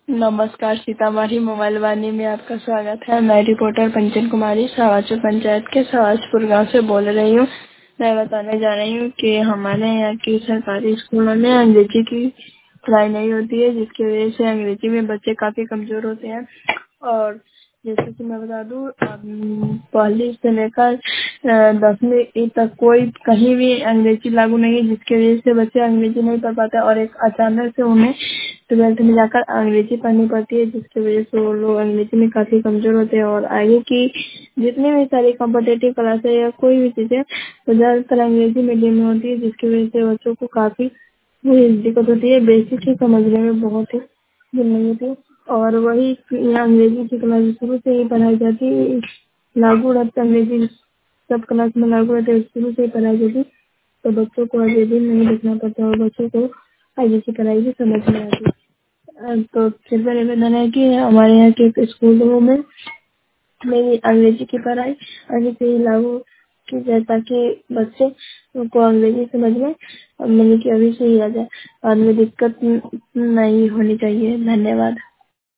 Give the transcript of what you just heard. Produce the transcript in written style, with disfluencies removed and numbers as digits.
नमस्कार, सीतामढ़ी मोबाइल वाणी में आपका स्वागत है। मैं रिपोर्टर पंचन कुमारी सवाचो पंचायत के सवाजपुर गांव से बोल रही हूँ। मैं बताने जा रही हूँ कि हमारे यहाँ की सरकारी स्कूलों में अंग्रेजी की पढ़ाई नहीं होती है, जिसकी वजह से अंग्रेजी में बच्चे काफी कमजोर होते हैं। और जैसे कि मैं बता दूं, पहली से लेकर 10वीं तक कोई कहीं भी अंग्रेजी लागू नहीं है, जिसकी वजह से बच्चे अंग्रेजी नहीं पढ़ पाते और एक अचानक से उन्हें 12th में जाकर अंग्रेजी पढ़नी पड़ती है, जिसकी वजह से वो लोग अंग्रेजी में काफी कमजोर होते हैं। और आगे की जितनी भी सारी कॉम्पिटेटिव क्लासें या कोई भी चीजें वो ज्यादातर अंग्रेजी मीडियम में होती है, जिसकी वजह से बच्चों को काफी दिक्कत होती है। बेसिक ही समझने में बहुत ही नहीं होती है। और वही अंग्रेजी की क्लास शुरू से ही पढ़ाई जाती है, लागू रहता अंग्रेजी सब क्लास में लागू रहते हैं, शुरू से ही पढ़ाई जाती, तो बच्चों को आगे भी नहीं देखना पड़ता और बच्चों को आगे की पढ़ाई भी समझ में आती है। तो फिर मेरा निवेदन है कि हमारे यहाँ के स्कूलों में मेरी अंग्रेजी की पढ़ाई अभी से ही लागू की जाए, ताकि बच्चे को अंग्रेजी समझ में मतलब कि अभी से ही आ जाए और में दिक्कत नहीं होनी चाहिए। धन्यवाद।